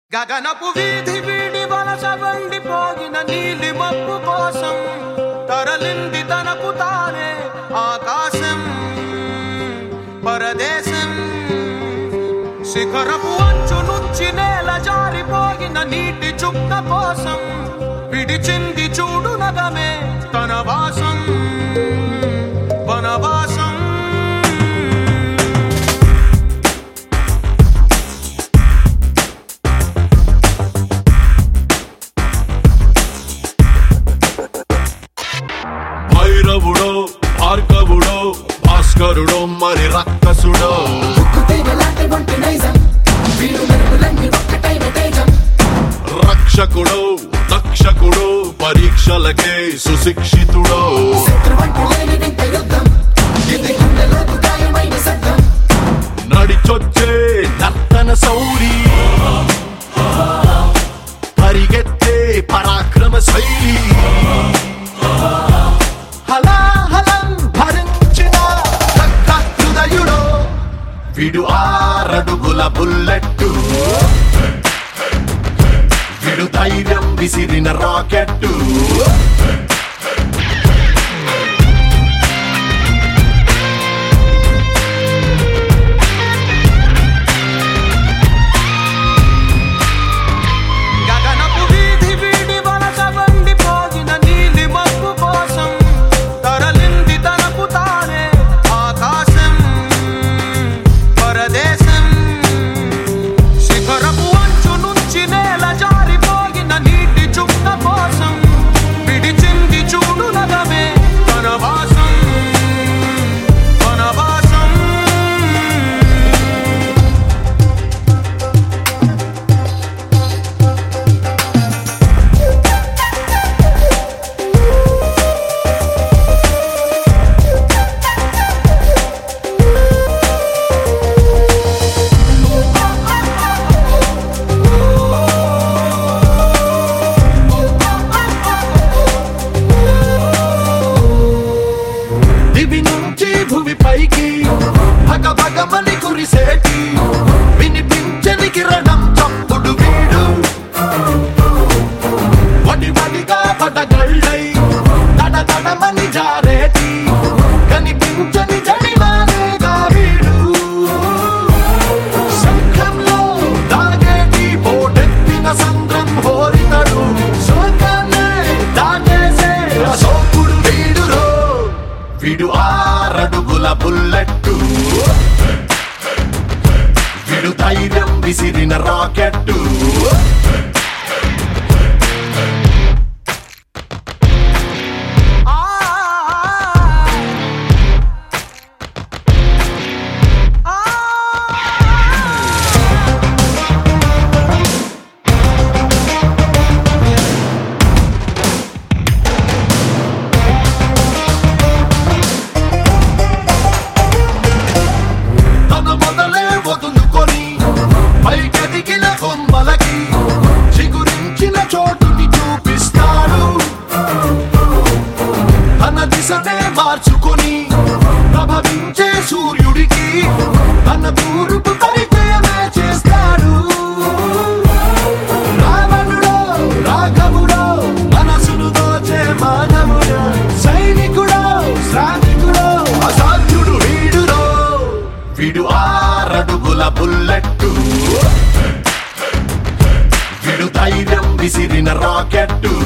గగనపు వీధి వీడి వలస వండిపోగిన నీలి మబ్బు కోసం తరలింది తనకు తానే ఆకాశం పరదేశం. శిఖరపు అంచు నుంచి నేల జారిపోగిన నీటి చుక్క కోసం విడిచింది చూడు నగమే తన వాసం వనవాసం. భైరవుడో భార్గవుడో భాస్కరుడో మరి రక్కసుడో రక్షకుడో దక్షకుడో పరీక్షలకే సుశిక్షితుడో నడిచొచ్చే నర్తన సౌరి పరిగెత్తే పరాక్రమ శైలి విడు ఆరడుగుల బుల్లెట్టు విడు ధైర్యం విసిరిన రాకెట్టు. గగనపు వీధి వీడి వలస వండిపోగిన నీలి మబ్బు కోసం తరలింది తనకు తానే ఆకాశం పరదేశం. శిఖరపు అంచు నుంచి నేల జారిపోగిన నీటి చుక్క కోసం విడిచింది చూడు నగమే తన వాసం వనవాసం. దివి నుంచి భూమి పైకి భగ భగమని కురిసేటి వినిపించని కిరణం చప్పుడు వీడు వడి వడిగా పడగళ్ళై తడ తడమని జారేటి కనిపించని జడివానేగా వీడు. శంఖంలో దాగేటి పోటెత్తిన సంద్రం హోరితడు శోకాన్నే దాటేసే అశోకుడు వీడురో. విడు ఆరడుగుల బుల్లెట్టు విడు ధైర్యం విసిరిన రాకెట్టు. తన మొదలే వదులుకొని పైకెదిగిన కొమ్మలకి చిగురించిన చోటుని చూపిస్తాడు. తన దిశనే మార్చుకొని ప్రభవించే సూర్యుడికి తన తూర్పు పరిచయమే చేస్తాడు. రావణుడో రాఘవుడో మనసును దోచే మానవుడో సైనికుడో శ్రామికుడో అసాధ్యుడు వీడురో. విడు ఆరడుగుల బుల్లెట్టు విడు ధైర్యం విసిరిన రాకెట్టు.